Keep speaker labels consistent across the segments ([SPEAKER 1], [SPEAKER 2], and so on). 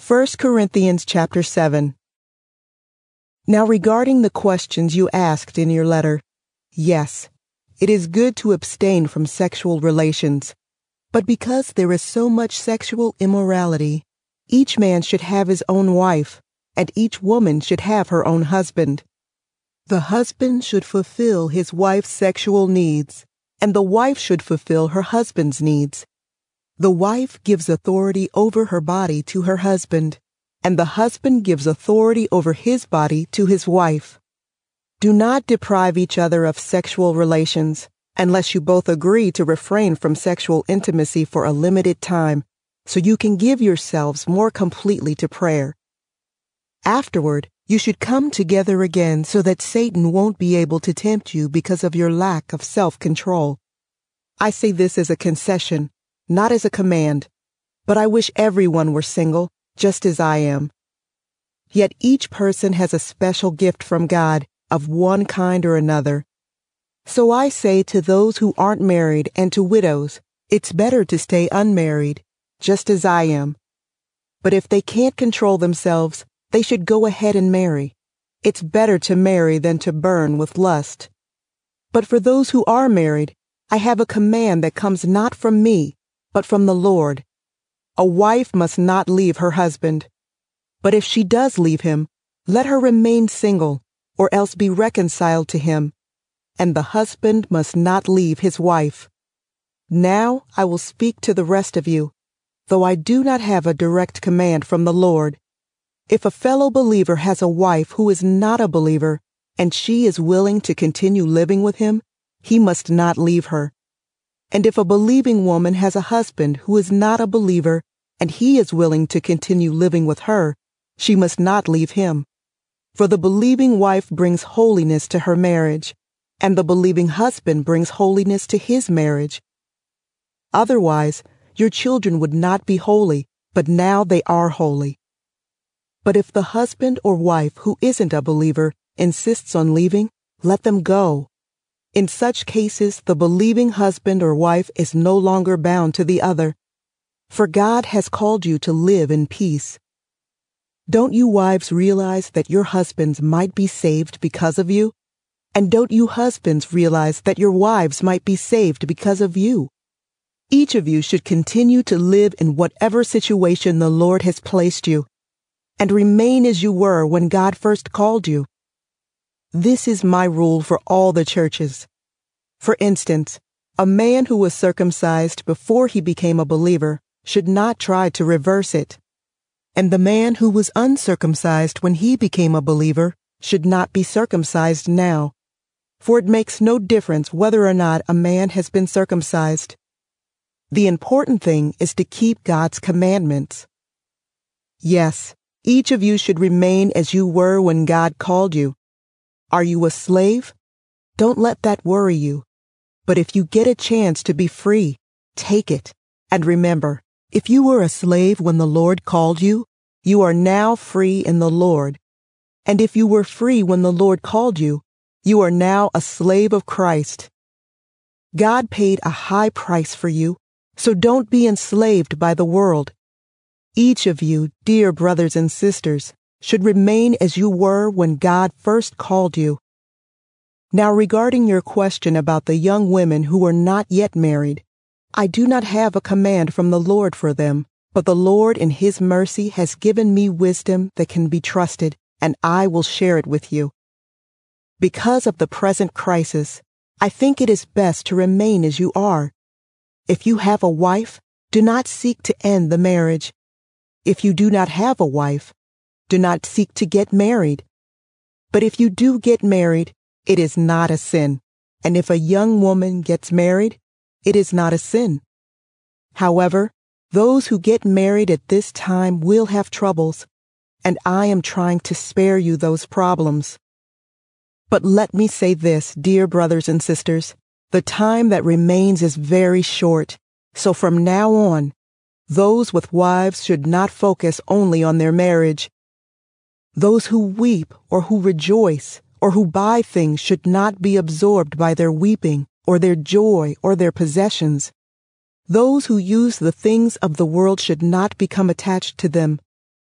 [SPEAKER 1] 1 Corinthians chapter 7. Now regarding the questions you asked in your letter, yes, it is good to abstain from sexual relations, but because there is so much sexual immorality, each man should have his own wife, and each woman should have her own husband. The husband should fulfill his wife's sexual needs, and the wife should fulfill her husband's needs. The wife gives authority over her body to her husband, and the husband gives authority over his body to his wife. Do not deprive each other of sexual relations, unless you both agree to refrain from sexual intimacy for a limited time, so you can give yourselves more completely to prayer. Afterward, you should come together again so that Satan won't be able to tempt you because of your lack of self-control. I say this as a concession, not as a command, but I wish everyone were single, just as I am. Yet each person has a special gift from God of one kind or another. So I say to those who aren't married and to widows, it's better to stay unmarried, just as I am. But if they can't control themselves, they should go ahead and marry. It's better to marry than to burn with lust. But for those who are married, I have a command that comes not from me, but from the Lord. A wife must not leave her husband. But if she does leave him, let her remain single, or else be reconciled to him. And the husband must not leave his wife. Now I will speak to the rest of you, though I do not have a direct command from the Lord. If a fellow believer has a wife who is not a believer, and she is willing to continue living with him, he must not leave her. And if a believing woman has a husband who is not a believer, and he is willing to continue living with her, she must not leave him. For the believing wife brings holiness to her marriage, and the believing husband brings holiness to his marriage. Otherwise, your children would not be holy, but now they are holy. But if the husband or wife who isn't a believer insists on leaving, let them go. In such cases, the believing husband or wife is no longer bound to the other, for God has called you to live in peace. Don't you wives realize that your husbands might be saved because of you? And don't you husbands realize that your wives might be saved because of you? Each of you should continue to live in whatever situation the Lord has placed you, and remain as you were when God first called you. This is my rule for all the churches. For instance, a man who was circumcised before he became a believer should not try to reverse it. And the man who was uncircumcised when he became a believer should not be circumcised now. For it makes no difference whether or not a man has been circumcised. The important thing is to keep God's commandments. Yes, each of you should remain as you were when God called you. Are you a slave? Don't let that worry you. But if you get a chance to be free, take it. And remember, if you were a slave when the Lord called you, you are now free in the Lord. And if you were free when the Lord called you, you are now a slave of Christ. God paid a high price for you, so don't be enslaved by the world. Each of you, dear brothers and sisters, should remain as you were when God first called you. Now regarding your question about the young women who are not yet married, I do not have a command from the Lord for them, but the Lord in His mercy has given me wisdom that can be trusted, and I will share it with you. Because of the present crisis, I think it is best to remain as you are. If you have a wife, do not seek to end the marriage. If you do not have a wife, do not seek to get married. But if you do get married, it is not a sin. And if a young woman gets married, it is not a sin. However, those who get married at this time will have troubles, and I am trying to spare you those problems. But let me say this, dear brothers and sisters, the time that remains is very short, so from now on, those with wives should not focus only on their marriage. Those who weep or who rejoice or who buy things should not be absorbed by their weeping or their joy or their possessions. Those who use the things of the world should not become attached to them.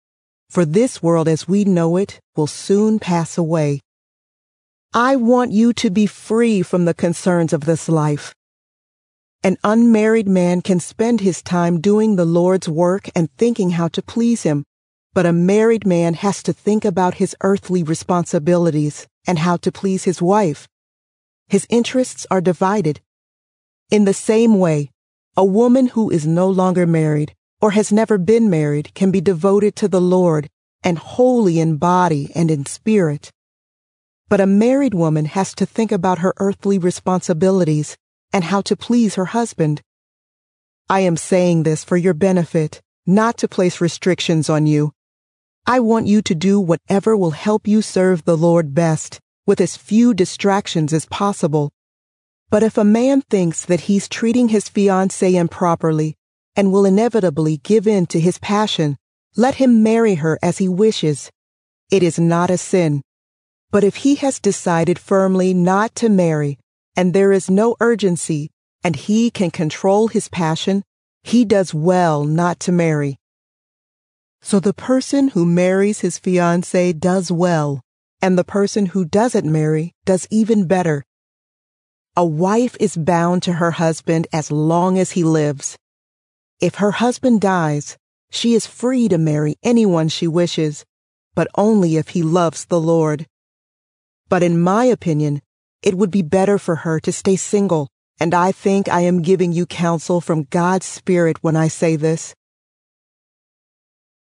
[SPEAKER 1] for this world as we know it will soon pass away. I want you to be free from the concerns of this life. An unmarried man can spend his time doing the Lord's work and thinking how to please Him, but a married man has to think about his earthly responsibilities and how to please his wife. His interests are divided. In the same way, a woman who is no longer married or has never been married can be devoted to the Lord and holy in body and in spirit. But a married woman has to think about her earthly responsibilities and how to please her husband. I am saying this for your benefit, not to place restrictions on you. I want you to do whatever will help you serve the Lord best, with as few distractions as possible. But if a man thinks that he's treating his fiancée improperly and will inevitably give in to his passion, let him marry her as he wishes. It is not a sin. But if he has decided firmly not to marry, and there is no urgency, and he can control his passion, he does well not to marry. So the person who marries his fiancée does well, and the person who doesn't marry does even better. A wife is bound to her husband as long as he lives. If her husband dies, she is free to marry anyone she wishes, but only if he loves the Lord. But in my opinion, it would be better for her to stay single, and I think I am giving you counsel from God's Spirit when I say this.